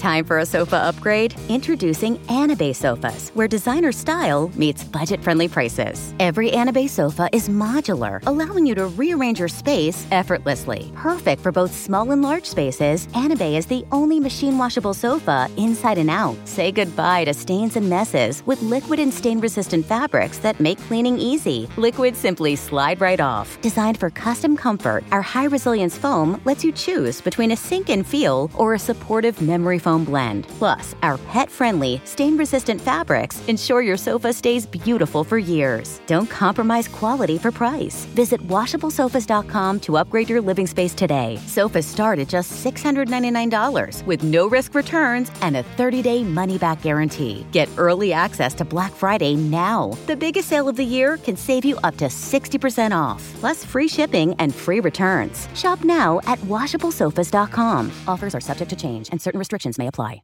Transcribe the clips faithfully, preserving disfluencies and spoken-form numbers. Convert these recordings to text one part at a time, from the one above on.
Time for a sofa upgrade? Introducing Anabay sofas, where designer style meets budget-friendly prices. Every Anabay sofa is modular, allowing you to rearrange your space effortlessly. Perfect for both small and large spaces, Anabay is the only machine-washable sofa inside and out. Say goodbye to stains and messes with liquid and stain-resistant fabrics that make cleaning easy. Liquids simply slide right off. Designed for custom comfort, our high-resilience foam lets you choose between a sink-in feel or a supportive memory foam blend. Plus, our pet-friendly, stain-resistant fabrics ensure your sofa stays beautiful for years. Don't compromise quality for price. Visit washable sofas dot com to upgrade your living space today. Sofas start at just six hundred ninety-nine dollars with no-risk returns and a thirty-day money-back guarantee. Get early access to Black Friday now. The biggest sale of the year can save you up to sixty percent off, plus free shipping and free returns. Shop now at washable sofas dot com. Offers are subject to change and certain restrictions may apply.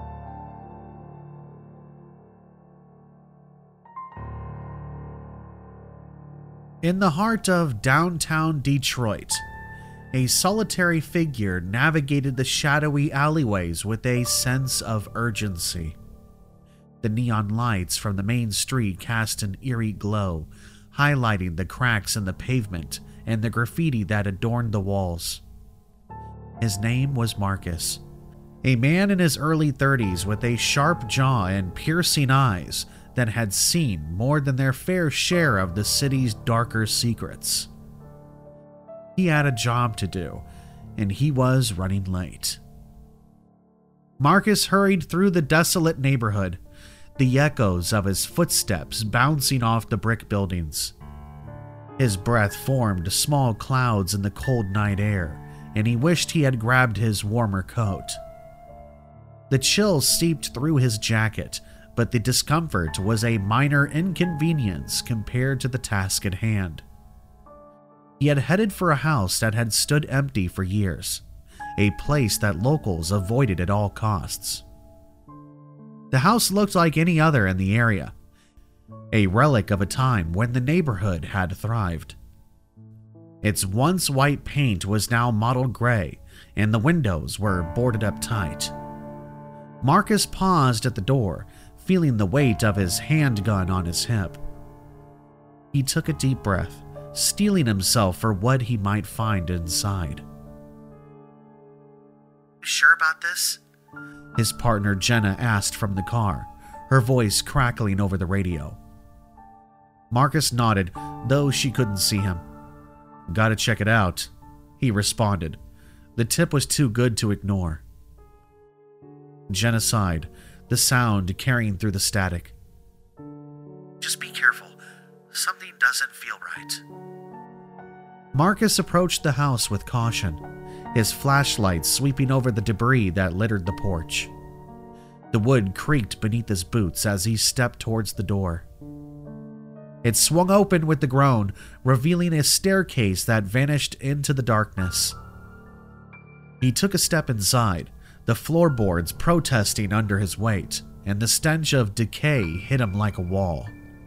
In the heart of downtown Detroit, a solitary figure navigated the shadowy alleyways with a sense of urgency. The neon lights from the main street cast an eerie glow, highlighting the cracks in the pavement and the graffiti that adorned the walls. His name was Marcus, a man in his early thirties with a sharp jaw and piercing eyes that had seen more than their fair share of the city's darker secrets. He had a job to do, and he was running late. Marcus hurried through the desolate neighborhood, the echoes of his footsteps bouncing off the brick buildings. His breath formed small clouds in the cold night air, and he wished he had grabbed his warmer coat. The chill seeped through his jacket, but the discomfort was a minor inconvenience compared to the task at hand. He had headed for a house that had stood empty for years, a place that locals avoided at all costs. The house looked like any other in the area, a relic of a time when the neighborhood had thrived. Its once white paint was now mottled gray, and the windows were boarded up tight. Marcus paused at the door, feeling the weight of his handgun on his hip. He took a deep breath, steeling himself for what he might find inside. "Sure about this?" his partner Jenna asked from the car, her voice crackling over the radio. Marcus nodded, though she couldn't see him. "Gotta check it out," he responded. The tip was too good to ignore. Jenna sighed, the sound carrying through the static. "Just be careful. Something doesn't feel right." Marcus approached the house with caution, his flashlight sweeping over the debris that littered the porch. The wood creaked beneath his boots as he stepped towards the door. It swung open with a groan, revealing a staircase that vanished into the darkness. He took a step inside, the floorboards protesting under his weight, and the stench of decay hit him like a wall.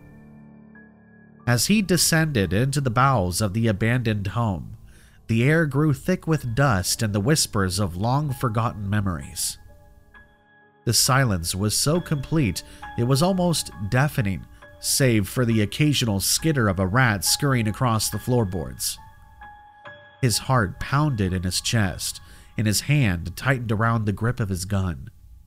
As he descended into the bowels of the abandoned home, the air grew thick with dust and the whispers of long-forgotten memories. The silence was so complete it was almost deafening, save for the occasional skitter of a rat scurrying across the floorboards. His heart pounded in his chest, and his hand tightened around the grip of his gun.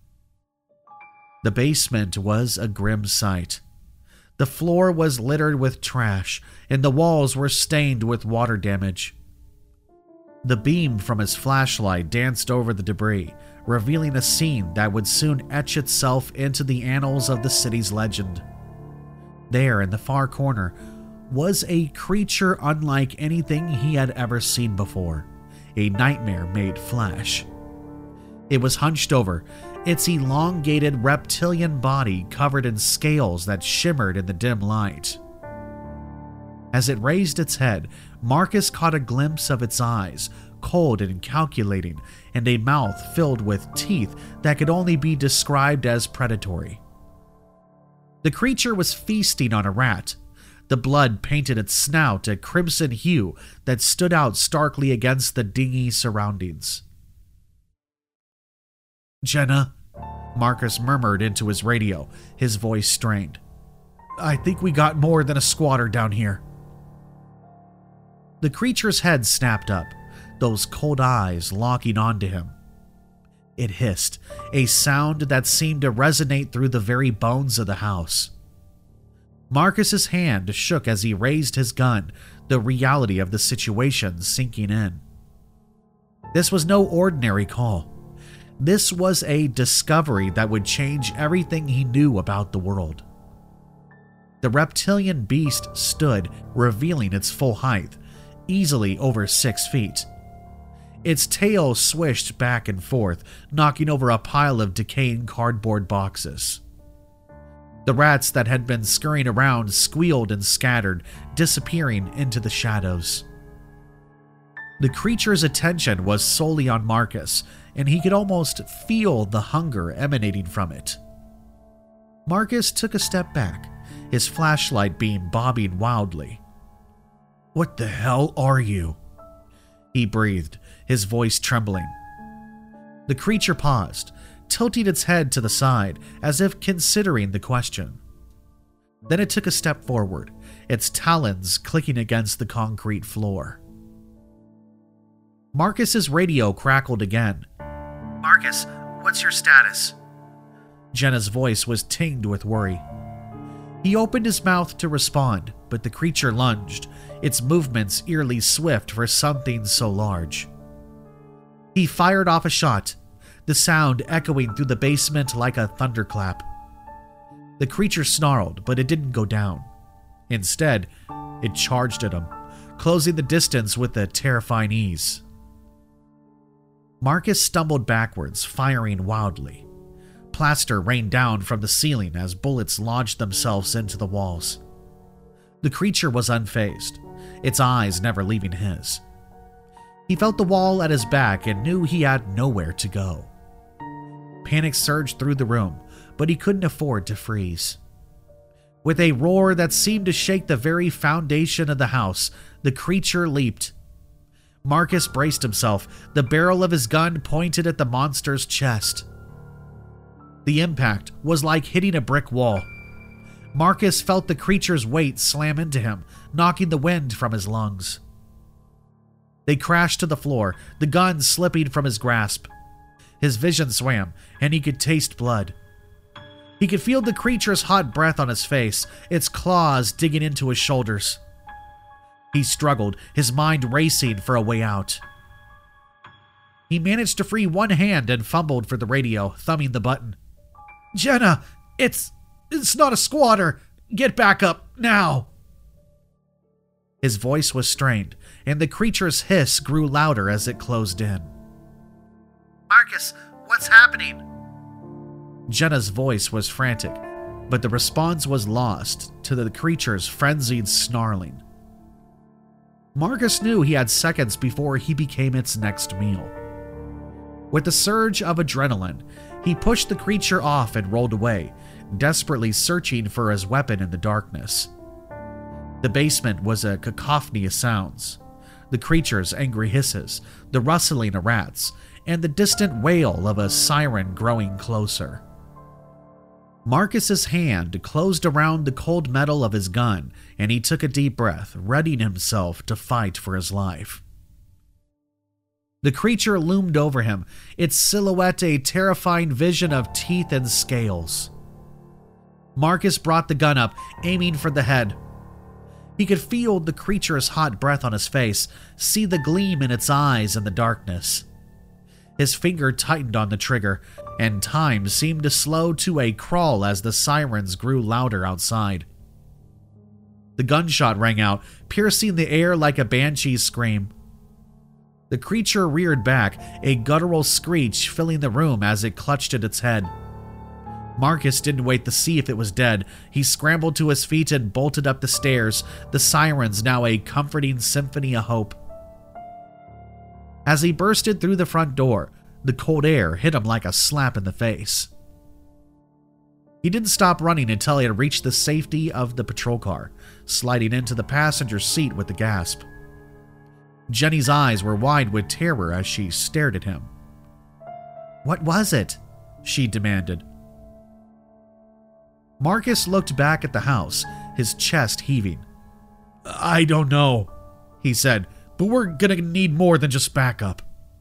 The basement was a grim sight. The floor was littered with trash, and the walls were stained with water damage. The beam from his flashlight danced over the debris, revealing a scene that would soon etch itself into the annals of the city's legend. There, in the far corner, was a creature unlike anything he had ever seen before, a nightmare made flesh. It was hunched over, its elongated reptilian body covered in scales that shimmered in the dim light. As it raised its head, Marcus caught a glimpse of its eyes, cold and calculating, and a mouth filled with teeth that could only be described as predatory. The creature was feasting on a rat. The blood painted its snout a crimson hue that stood out starkly against the dingy surroundings. "Jenna," Marcus murmured into his radio, his voice strained. "I think we got more than a squatter down here." The creature's head snapped up, those cold eyes locking onto him. It hissed, a sound that seemed to resonate through the very bones of the house. Marcus's hand shook as he raised his gun, the reality of the situation sinking in. This was no ordinary call. This was a discovery that would change everything he knew about the world. The reptilian beast stood, revealing its full height, easily over six feet. Its tail swished back and forth, knocking over a pile of decaying cardboard boxes. The rats that had been scurrying around squealed and scattered, disappearing into the shadows. The creature's attention was solely on Marcus, and he could almost feel the hunger emanating from it. Marcus took a step back, his flashlight beam bobbing wildly. "What the hell are you?" he breathed, his voice trembling. The creature paused, tilting its head to the side as if considering the question. Then it took a step forward, its talons clicking against the concrete floor. Marcus's radio crackled again. "Marcus, what's your status?" Jenna's voice was tinged with worry. He opened his mouth to respond, but the creature lunged, its movements eerily swift for something so large. He fired off a shot, the sound echoing through the basement like a thunderclap. The creature snarled, but it didn't go down. Instead, it charged at him, closing the distance with a terrifying ease. Marcus stumbled backwards, firing wildly. Plaster rained down from the ceiling as bullets lodged themselves into the walls. The creature was unfazed, its eyes never leaving his. He felt the wall at his back and knew he had nowhere to go. Panic surged through the room, but he couldn't afford to freeze. With a roar that seemed to shake the very foundation of the house, the creature leaped. Marcus braced himself, the barrel of his gun pointed at the monster's chest. The impact was like hitting a brick wall. Marcus felt the creature's weight slam into him, knocking the wind from his lungs. They crashed to the floor, the gun slipping from his grasp. His vision swam, and he could taste blood. He could feel the creature's hot breath on his face, its claws digging into his shoulders. He struggled, his mind racing for a way out. He managed to free one hand and fumbled for the radio, thumbing the button. "Jenna, it's... it's not a squatter! Get back up, now!" His voice was strained, and the creature's hiss grew louder as it closed in. "Marcus, what's happening?" Jenna's voice was frantic, but the response was lost to the creature's frenzied snarling. Marcus knew he had seconds before he became its next meal. With a surge of adrenaline, he pushed the creature off and rolled away, desperately searching for his weapon in the darkness. The basement was a cacophony of sounds. The creature's angry hisses, the rustling of rats, and the distant wail of a siren growing closer. Marcus's hand closed around the cold metal of his gun, and he took a deep breath, readying himself to fight for his life. The creature loomed over him, its silhouette a terrifying vision of teeth and scales. Marcus brought the gun up, aiming for the head. He could feel the creature's hot breath on his face, see the gleam in its eyes in the darkness. His finger tightened on the trigger, and time seemed to slow to a crawl as the sirens grew louder outside. The gunshot rang out, piercing the air like a banshee's scream. The creature reared back, a guttural screech filling the room as it clutched at its head. Marcus didn't wait to see if it was dead. He scrambled to his feet and bolted up the stairs, the sirens now a comforting symphony of hope. As he bursted through the front door, the cold air hit him like a slap in the face. He didn't stop running until he had reached the safety of the patrol car, sliding into the passenger seat with a gasp. Jenny's eyes were wide with terror as she stared at him. "What was it?" she demanded. Marcus looked back at the house, his chest heaving. I don't know, he said, but we're gonna need more than just backup.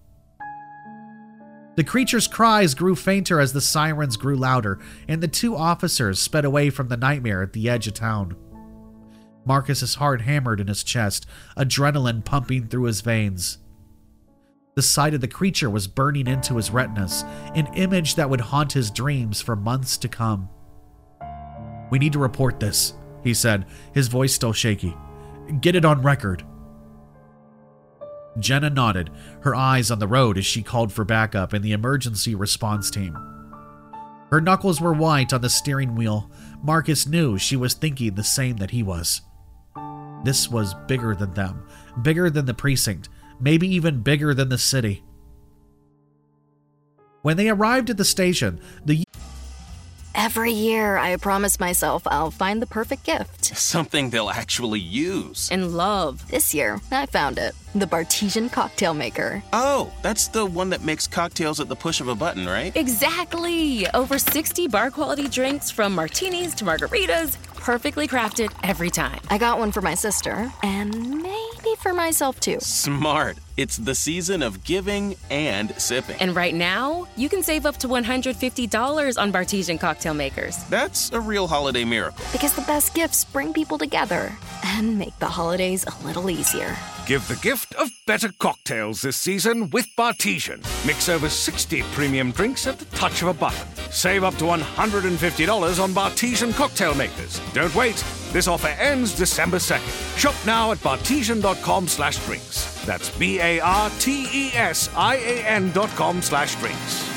The creature's cries grew fainter as the sirens grew louder, and the two officers sped away from the nightmare at the edge of town. Marcus's heart hammered in his chest, adrenaline pumping through his veins. The sight of the creature was burning into his retinas, an image that would haunt his dreams for months to come. We need to report this, he said, his voice still shaky. Get it on record. Jenna nodded, her eyes on the road as she called for backup and the emergency response team. Her knuckles were white on the steering wheel. Marcus knew she was thinking the same that he was. This was bigger than them, bigger than the precinct, maybe even bigger than the city. When they arrived at the station, the Every year, I promise myself I'll find the perfect gift. Something they'll actually use. And love. This year, I found it. The Bartesian Cocktail Maker. Oh, that's the one that makes cocktails at the push of a button, right? Exactly! Over sixty bar-quality drinks from martinis to margaritas. Perfectly crafted every time. I got one for my sister. And maybe for myself, too. Smart. It's the season of giving and sipping. And right now, you can save up to one hundred fifty dollars on Bartesian Cocktail Makers. That's a real holiday miracle. Because the best gifts bring people together and make the holidays a little easier. Give the gift of better cocktails this season with Bartesian. Mix over sixty premium drinks at the touch of a button. Save up to one hundred fifty dollars on Bartesian Cocktail Makers. Don't wait. This offer ends December second. Shop now at bartesian.com slash drinks. That's B-A-R-T-E-S-I-A-N dot com slash drinks.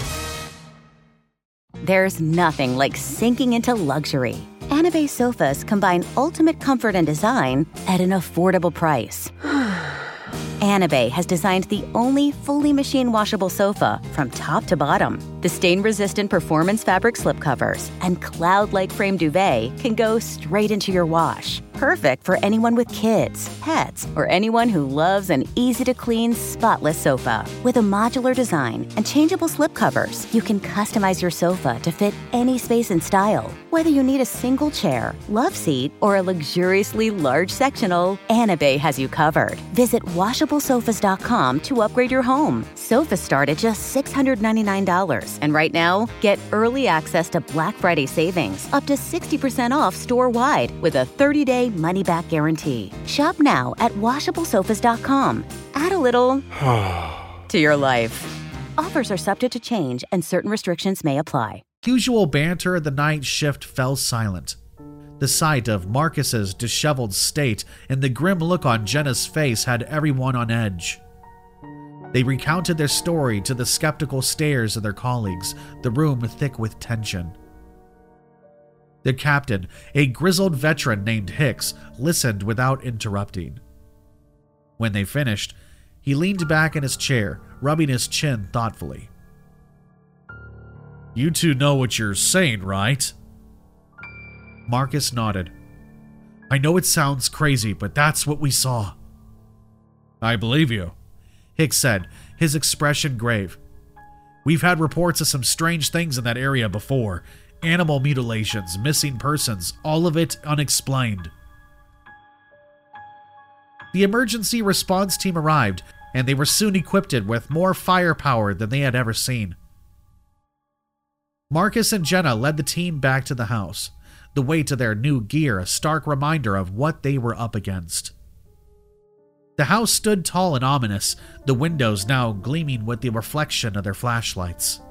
There's nothing like sinking into luxury. Anabay sofas combine ultimate comfort and design at an affordable price. Anabay has designed the only fully machine washable sofa from top to bottom. The stain-resistant performance fabric slipcovers and cloud-like frame duvet can go straight into your wash. Perfect for anyone with kids, pets, or anyone who loves an easy-to-clean, spotless sofa. With a modular design and changeable slipcovers, you can customize your sofa to fit any space and style. Whether you need a single chair, love seat, or a luxuriously large sectional, Anabay has you covered. Visit washable sofas dot com to upgrade your home. Sofas start at just six hundred ninety-nine dollars. And right now, get early access to Black Friday savings, up to sixty percent off store-wide with a thirty-day money-back guarantee. Shop now at washable sofas dot com. Add a little to your life. Offers are subject to change and certain restrictions may apply. Usual banter of the night shift fell silent. The sight of Marcus's disheveled state and the grim look on Jenna's face had everyone on edge. They recounted their story to the skeptical stares of their colleagues, the room thick with tension. The captain, a grizzled veteran named Hicks, listened without interrupting. When they finished, he leaned back in his chair, rubbing his chin thoughtfully. You two know what you're saying, right? Marcus nodded. I know it sounds crazy, but that's what we saw. I believe you, Hicks said, his expression grave. We've had reports of some strange things in that area before. Animal mutilations, missing persons, all of it unexplained. The emergency response team arrived, and they were soon equipped with more firepower than they had ever seen. Marcus and Jenna led the team back to the house, the weight of their new gear a stark reminder of what they were up against. The house stood tall and ominous, the windows now gleaming with the reflection of their flashlights.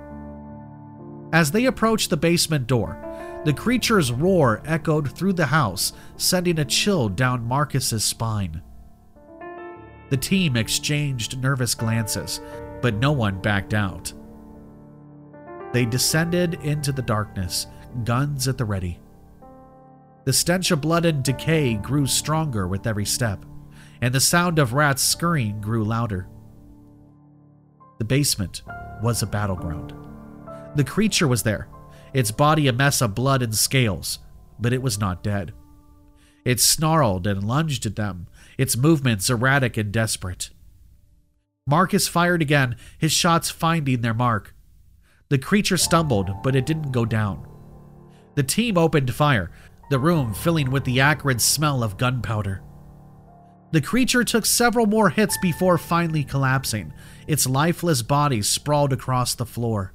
As they approached the basement door, the creature's roar echoed through the house, sending a chill down Marcus's spine. The team exchanged nervous glances, but no one backed out. They descended into the darkness, guns at the ready. The stench of blood and decay grew stronger with every step, and the sound of rats scurrying grew louder. The basement was a battleground. The creature was there, its body a mess of blood and scales, but it was not dead. It snarled and lunged at them, its movements erratic and desperate. Marcus fired again, his shots finding their mark. The creature stumbled, but it didn't go down. The team opened fire, the room filling with the acrid smell of gunpowder. The creature took several more hits before finally collapsing. Its lifeless body sprawled across the floor.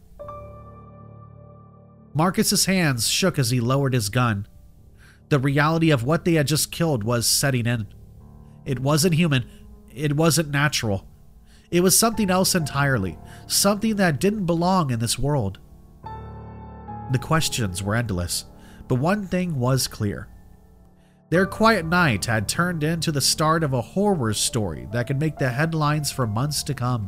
Marcus's hands shook as he lowered his gun. The reality of what they had just killed was setting in. It wasn't human. It wasn't natural. It was something else entirely, something that didn't belong in this world. The questions were endless, but one thing was clear. Their quiet night had turned into the start of a horror story that could make the headlines for months to come.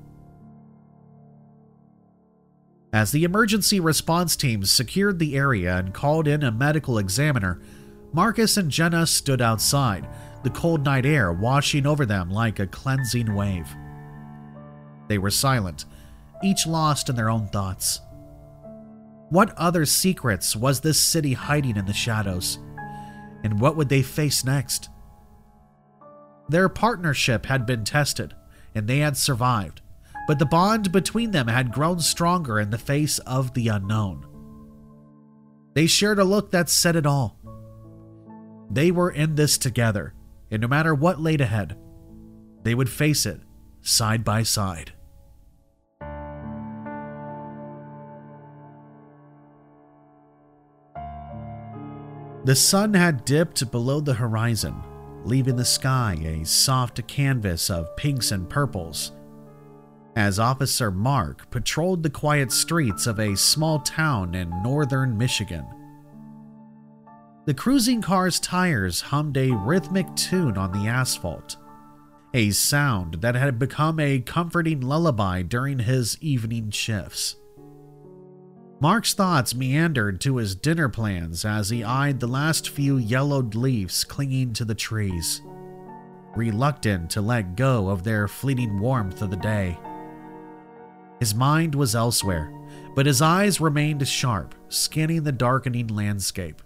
As the emergency response teams secured the area and called in a medical examiner, Marcus and Jenna stood outside, the cold night air washing over them like a cleansing wave. They were silent, each lost in their own thoughts. What other secrets was this city hiding in the shadows? And what would they face next? Their partnership had been tested, and they had survived, but the bond between them had grown stronger in the face of the unknown. They shared a look that said it all. They were in this together, and no matter what laid ahead, they would face it side by side. The sun had dipped below the horizon, leaving the sky a soft canvas of pinks and purples, as Officer Mark patrolled the quiet streets of a small town in northern Michigan. The cruising car's tires hummed a rhythmic tune on the asphalt, a sound that had become a comforting lullaby during his evening shifts. Mark's thoughts meandered to his dinner plans as he eyed the last few yellowed leaves clinging to the trees, reluctant to let go of their fleeting warmth of the day. His mind was elsewhere, but his eyes remained sharp, scanning the darkening landscape.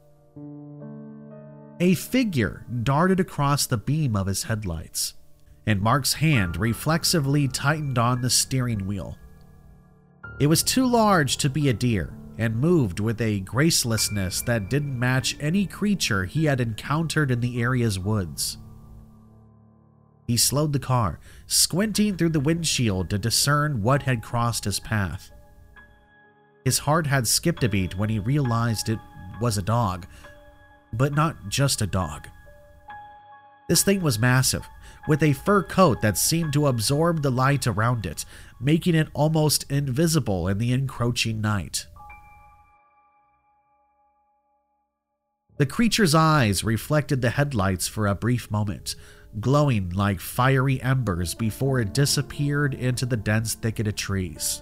A figure darted across the beam of his headlights, and Mark's hand reflexively tightened on the steering wheel. It was too large to be a deer and moved with a gracelessness that didn't match any creature he had encountered in the area's woods. He slowed the car, squinting through the windshield to discern what had crossed his path. His heart had skipped a beat when he realized it was a dog, but not just a dog. This thing was massive, with a fur coat that seemed to absorb the light around it, making it almost invisible in the encroaching night. The creature's eyes reflected the headlights for a brief moment, glowing like fiery embers before it disappeared into the dense thicket of trees.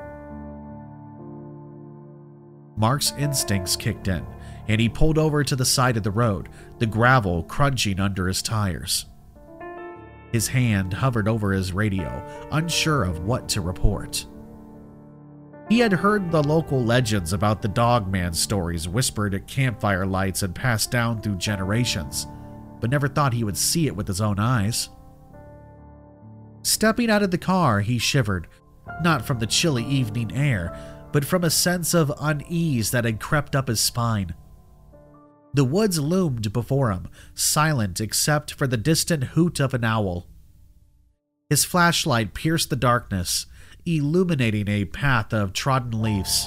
Mark's instincts kicked in, and he pulled over to the side of the road, the gravel crunching under his tires. His hand hovered over his radio, unsure of what to report. He had heard the local legends about the Dogman stories whispered at campfire lights and passed down through generations, but never thought he would see it with his own eyes. Stepping out of the car, he shivered, not from the chilly evening air, but from a sense of unease that had crept up his spine. The woods loomed before him, silent except for the distant hoot of an owl. His flashlight pierced the darkness, illuminating a path of trodden leaves.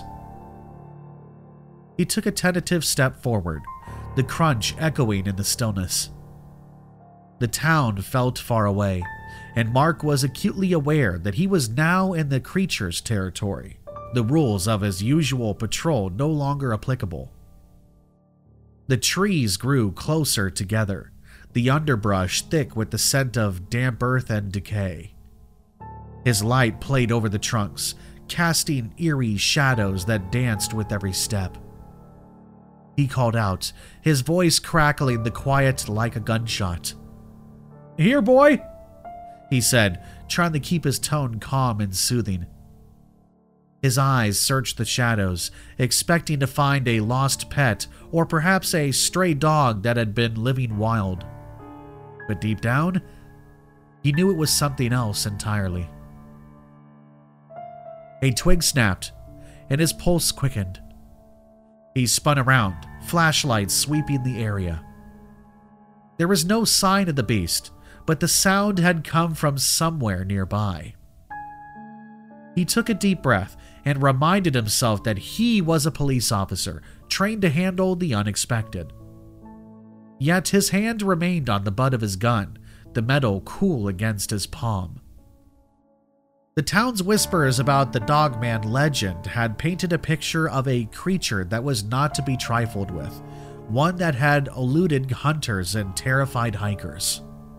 He took a tentative step forward, the crunch echoing in the stillness. The town felt far away, and Mark was acutely aware that he was now in the creature's territory, the rules of his usual patrol no longer applicable. The trees grew closer together, the underbrush thick with the scent of damp earth and decay. His light played over the trunks, casting eerie shadows that danced with every step. He called out, his voice crackling the quiet like a gunshot. "Here, boy," he said, trying to keep his tone calm and soothing. His eyes searched the shadows, expecting to find a lost pet or perhaps a stray dog that had been living wild. But deep down, he knew it was something else entirely. A twig snapped, and his pulse quickened. He spun around, flashlight sweeping the area. There was no sign of the beast, but the sound had come from somewhere nearby. He took a deep breath and reminded himself that he was a police officer trained to handle the unexpected. Yet his hand remained on the butt of his gun, the metal cool against his palm. The town's whispers about the Dogman legend had painted a picture of a creature that was not to be trifled with, one that had eluded hunters and terrified hikers.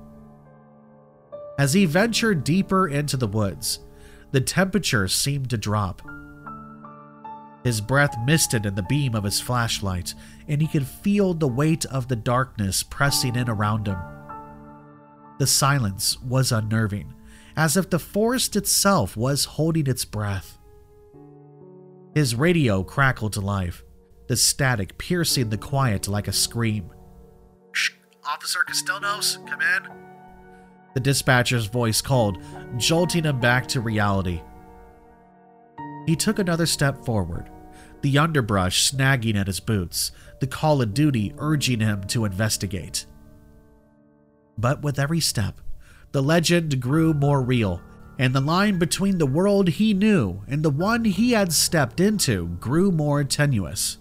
As he ventured deeper into the woods, the temperature seemed to drop. His breath misted in the beam of his flashlight, and he could feel the weight of the darkness pressing in around him. The silence was unnerving, as if the forest itself was holding its breath. His radio crackled to life, the static piercing the quiet like a scream. "Shh, Officer Castilnos, come in." The dispatcher's voice called, jolting him back to reality. He took another step forward, the underbrush snagging at his boots, the call of duty urging him to investigate. But with every step, the legend grew more real, and the line between the world he knew and the one he had stepped into grew more tenuous.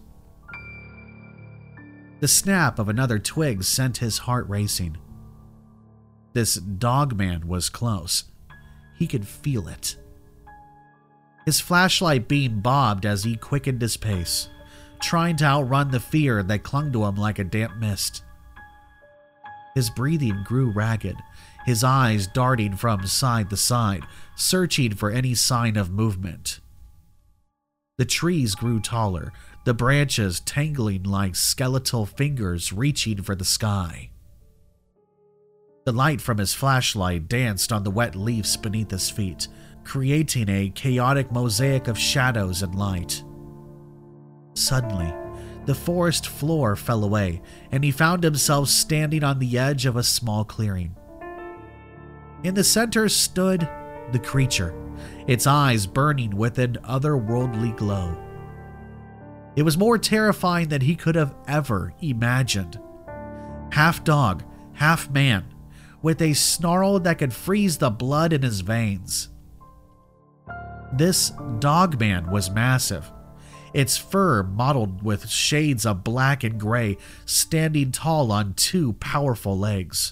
The snap of another twig sent his heart racing. This Dogman was close. He could feel it. His flashlight beam bobbed as he quickened his pace, trying to outrun the fear that clung to him like a damp mist. His breathing grew ragged, his eyes darting from side to side, searching for any sign of movement. The trees grew taller, the branches tangling like skeletal fingers reaching for the sky. The light from his flashlight danced on the wet leaves beneath his feet, creating a chaotic mosaic of shadows and light. Suddenly, the forest floor fell away, and he found himself standing on the edge of a small clearing. In the center stood the creature, its eyes burning with an otherworldly glow. It was more terrifying than he could have ever imagined. Half dog, half man, with a snarl that could freeze the blood in his veins. This Dogman was massive, its fur mottled with shades of black and gray, standing tall on two powerful legs.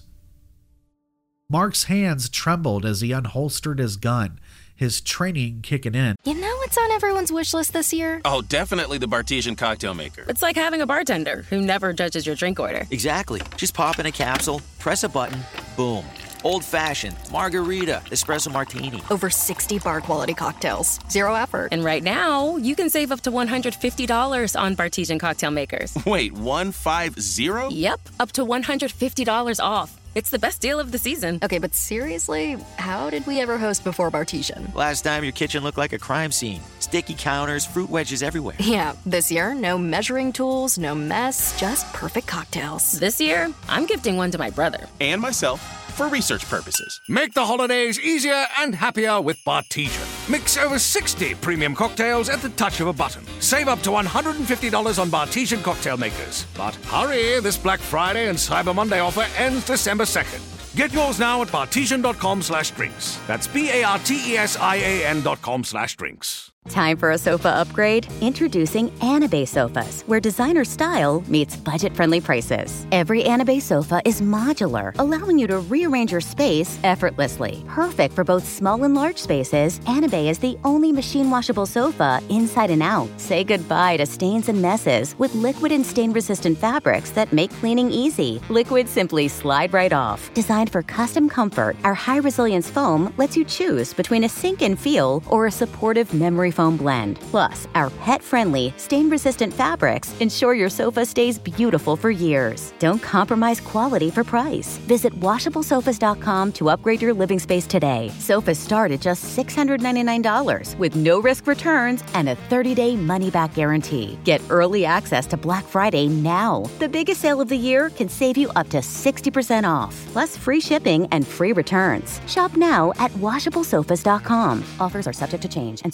Mark's hands trembled as he unholstered his gun, his training kicking in. You know what's on everyone's wish list this year? Oh, definitely the Bartesian cocktail maker. It's like having a bartender who never judges your drink order. Exactly. Just pop in a capsule, press a button, boom. Old-fashioned, margarita, espresso martini. Over sixty bar-quality cocktails. Zero effort. And right now, you can save up to one hundred fifty dollars on Bartesian cocktail makers. Wait, one five zero? Yep, up to one hundred fifty dollars off. It's the best deal of the season. Okay, but seriously, how did we ever host before Bartesian? Last time your kitchen looked like a crime scene. Sticky counters, fruit wedges everywhere. Yeah, this year, no measuring tools, no mess, just perfect cocktails. This year, I'm gifting one to my brother. And myself, for research purposes. Make the holidays easier and happier with Bartesian. Mix over sixty premium cocktails at the touch of a button. Save up to one hundred fifty dollars on Bartesian cocktail makers. But hurry, this Black Friday and Cyber Monday offer ends December second. Get yours now at bartesian.com slash drinks. That's B-A-R-T-E-S-I-A-N dot com slash drinks. Time for a sofa upgrade? Introducing Anabay Sofas, where designer style meets budget-friendly prices. Every Anabay sofa is modular, allowing you to rearrange your space effortlessly. Perfect for both small and large spaces, Anabay is the only machine-washable sofa inside and out. Say goodbye to stains and messes with liquid and stain-resistant fabrics that make cleaning easy. Liquids simply slide right off. Designed for custom comfort, our high-resilience foam lets you choose between a sink-in feel or a supportive memory foam blend. Plus, our pet-friendly, stain-resistant fabrics ensure your sofa stays beautiful for years. Don't compromise quality for price. Visit washable sofas dot com to upgrade your living space today. Sofas start at just six hundred ninety-nine dollars with no-risk returns and a thirty-day money-back guarantee. Get early access to Black Friday now. The biggest sale of the year can save you up to sixty percent off, plus free shipping and free returns. Shop now at washable sofas dot com. Offers are subject to change and certain restrictions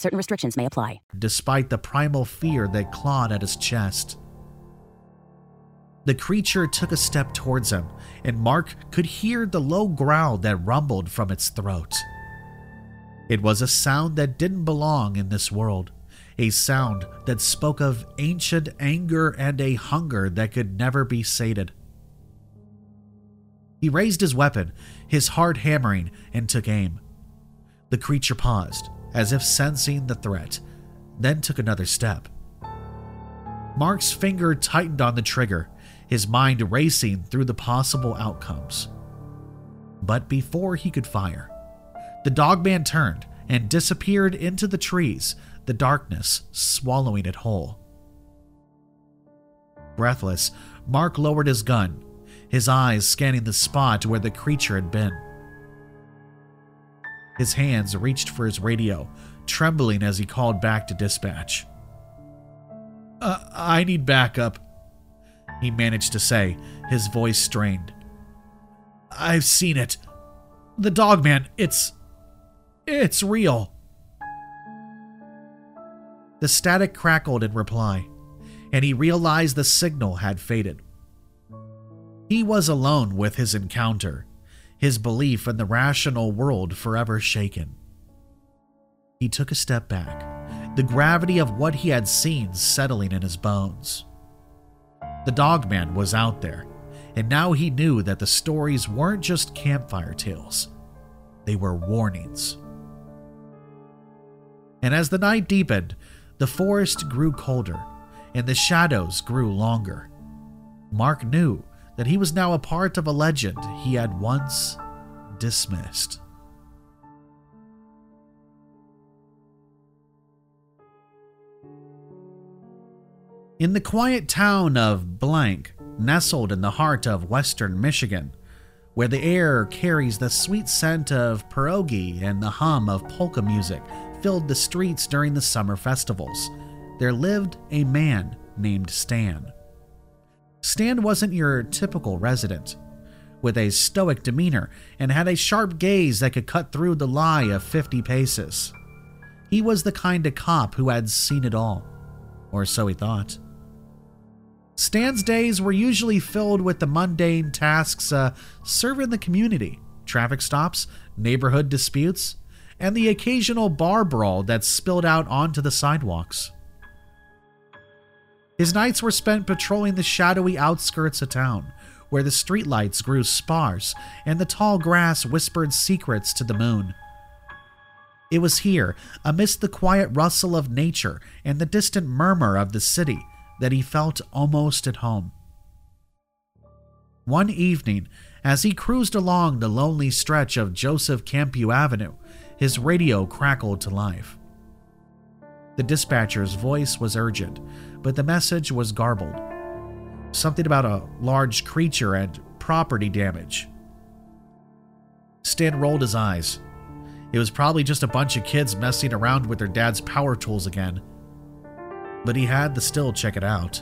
Restrictions may apply. Despite the primal fear that clawed at his chest. The creature took a step towards him, and Mark could hear the low growl that rumbled from its throat. It was a sound that didn't belong in this world, a sound that spoke of ancient anger and a hunger that could never be sated. He raised his weapon, his heart hammering, and took aim. The creature paused, as if sensing the threat, then took another step. Mark's finger tightened on the trigger, his mind racing through the possible outcomes. But before he could fire, the dogman turned and disappeared into the trees, the darkness swallowing it whole. Breathless, Mark lowered his gun, his eyes scanning the spot where the creature had been. His hands reached for his radio, trembling as he called back to dispatch. Uh, I need backup, he managed to say, his voice strained. I've seen it. The dogman, it's... it's real. The static crackled in reply, and he realized the signal had faded. He was alone with his encounter, his belief in the rational world forever shaken. He took a step back, the gravity of what he had seen settling in his bones. The dogman was out there, and now he knew that the stories weren't just campfire tales. They were warnings. And as the night deepened, the forest grew colder, and the shadows grew longer. Mark knew that he was now a part of a legend he had once dismissed. In the quiet town of Blank, nestled in the heart of western Michigan, where the air carries the sweet scent of pierogi and the hum of polka music filled the streets during the summer festivals, there lived a man named Stan. Stan wasn't your typical resident, with a stoic demeanor and had a sharp gaze that could cut through the lie of fifty paces. He was the kind of cop who had seen it all, or so he thought. Stan's days were usually filled with the mundane tasks uh, serving the community, traffic stops, neighborhood disputes, and the occasional bar brawl that spilled out onto the sidewalks. His nights were spent patrolling the shadowy outskirts of town, where the streetlights grew sparse and the tall grass whispered secrets to the moon. It was here, amidst the quiet rustle of nature and the distant murmur of the city, that he felt almost at home. One evening, as he cruised along the lonely stretch of Joseph Campeau Avenue, his radio crackled to life. The dispatcher's voice was urgent, but the message was garbled. Something about a large creature and property damage. Stan rolled his eyes. It was probably just a bunch of kids messing around with their dad's power tools again. But he had to still check it out.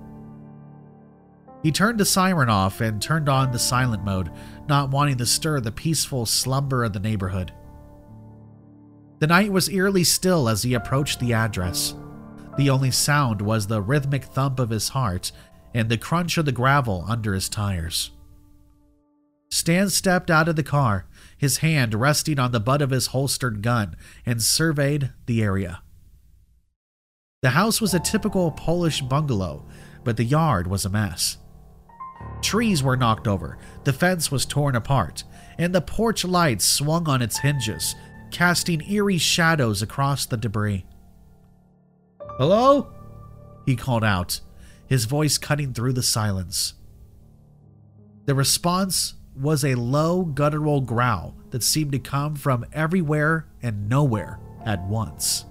He turned the siren off and turned on the silent mode, not wanting to stir the peaceful slumber of the neighborhood. The night was eerily still as he approached the address. The only sound was the rhythmic thump of his heart and the crunch of the gravel under his tires. Stan stepped out of the car, his hand resting on the butt of his holstered gun, and surveyed the area. The house was a typical Polish bungalow, but the yard was a mess. Trees were knocked over, the fence was torn apart, and the porch light swung on its hinges, casting eerie shadows across the debris. "Hello?" he called out, his voice cutting through the silence. The response was a low, guttural growl that seemed to come from everywhere and nowhere at once.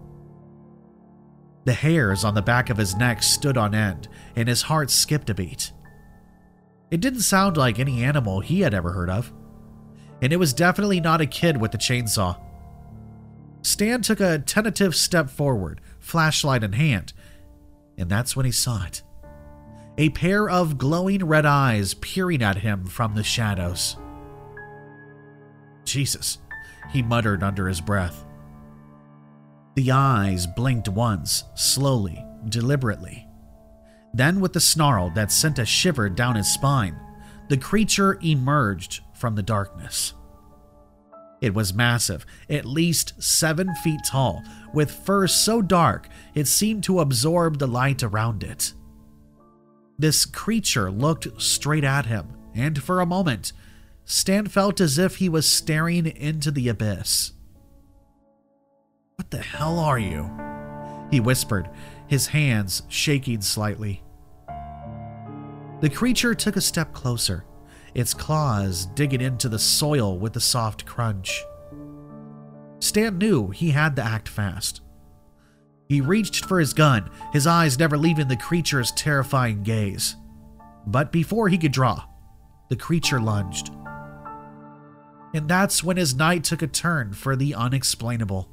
The hairs on the back of his neck stood on end, and his heart skipped a beat. It didn't sound like any animal he had ever heard of, and it was definitely not a kid with a chainsaw. Stan took a tentative step forward, flashlight in hand, and that's when he saw it. A pair of glowing red eyes peering at him from the shadows. "Jesus," he muttered under his breath. The eyes blinked once, slowly, deliberately. Then, with a snarl that sent a shiver down his spine, the creature emerged from the darkness. It was massive, at least seven feet tall, with fur so dark it seemed to absorb the light around it. This creature looked straight at him, and for a moment, Stan felt as if he was staring into the abyss. "What the hell are you?" he whispered, his hands shaking slightly. The creature took a step closer, its claws digging into the soil with a soft crunch. Stan knew he had to act fast. He reached for his gun, his eyes never leaving the creature's terrifying gaze. But before he could draw, the creature lunged. And that's when his night took a turn for the unexplainable.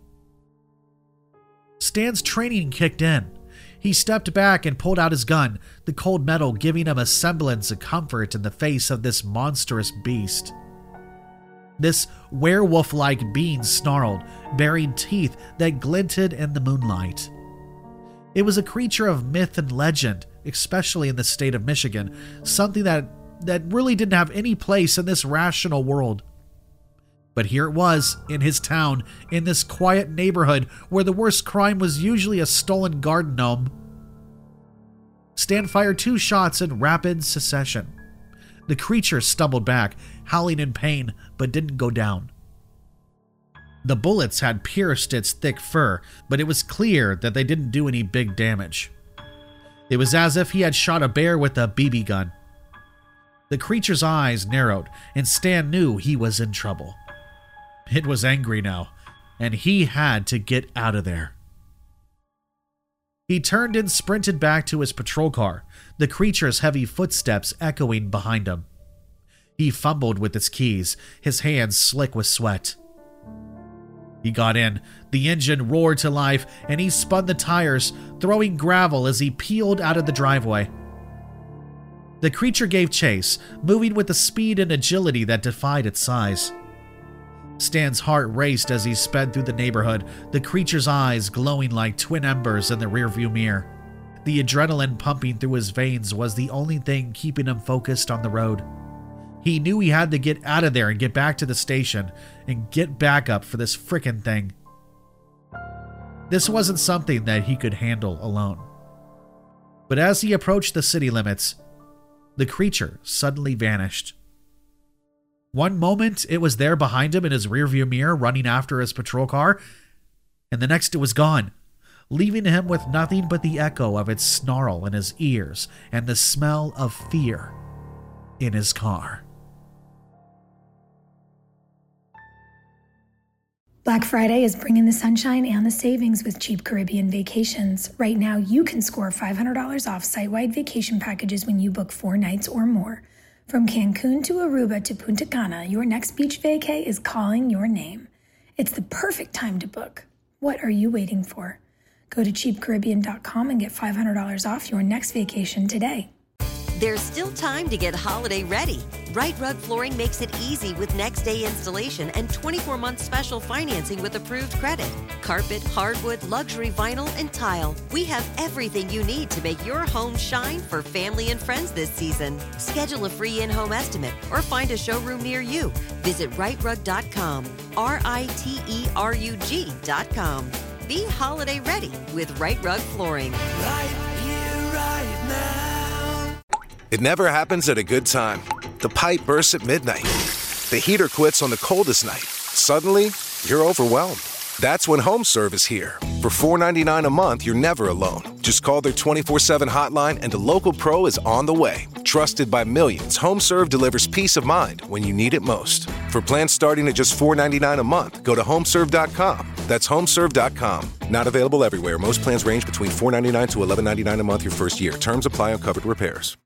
Stan's training kicked in. He stepped back and pulled out his gun, the cold metal giving him a semblance of comfort in the face of this monstrous beast. This werewolf-like being snarled, baring teeth that glinted in the moonlight. It was a creature of myth and legend, especially in the state of Michigan, something that, that really didn't have any place in this rational world. But here it was, in his town, in this quiet neighborhood where the worst crime was usually a stolen garden gnome. Stan fired two shots in rapid succession. The creature stumbled back, howling in pain, but didn't go down. The bullets had pierced its thick fur, but it was clear that they didn't do any big damage. It was as if he had shot a bear with a B B gun. The creature's eyes narrowed, and Stan knew he was in trouble. It was angry now, and he had to get out of there. He turned and sprinted back to his patrol car, the creature's heavy footsteps echoing behind him. He fumbled with its keys, his hands slick with sweat. He got in, the engine roared to life, and he spun the tires, throwing gravel as he peeled out of the driveway. The creature gave chase, moving with a speed and agility that defied its size. Stan's heart raced as he sped through the neighborhood, the creature's eyes glowing like twin embers in the rearview mirror. The adrenaline pumping through his veins was the only thing keeping him focused on the road. He knew he had to get out of there and get back to the station and get backup for this frickin' thing. This wasn't something that he could handle alone. But as he approached the city limits, the creature suddenly vanished. One moment, it was there behind him in his rearview mirror running after his patrol car, and the next it was gone, leaving him with nothing but the echo of its snarl in his ears and the smell of fear in his car. Black Friday is bringing the sunshine and the savings with Cheap Caribbean Vacations. Right now, you can score five hundred dollars off site-wide vacation packages when you book four nights or more. From Cancun to Aruba to Punta Cana, your next beach vacay is calling your name. It's the perfect time to book. What are you waiting for? Go to cheap caribbean dot com and get five hundred dollars off your next vacation today. There's still time to get holiday ready. Right Rug Flooring makes it easy with next day installation and twenty-four month special financing with approved credit. Carpet, hardwood, luxury vinyl, and tile. We have everything you need to make your home shine for family and friends this season. Schedule a free in-home estimate or find a showroom near you. Visit right rug dot com, R I T E R U G dot com. Be holiday ready with Right Rug Flooring. Right here, right now. It never happens at a good time. The pipe bursts at midnight. The heater quits on the coldest night. Suddenly, you're overwhelmed. That's when HomeServe is here. For four dollars and ninety-nine cents a month, you're never alone. Just call their twenty-four seven hotline and a local pro is on the way. Trusted by millions, HomeServe delivers peace of mind when you need it most. For plans starting at just four dollars and ninety-nine cents a month, go to home serve dot com. That's home serve dot com. Not available everywhere. Most plans range between four dollars and ninety-nine cents to eleven dollars and ninety-nine cents a month your first year. Terms apply on covered repairs.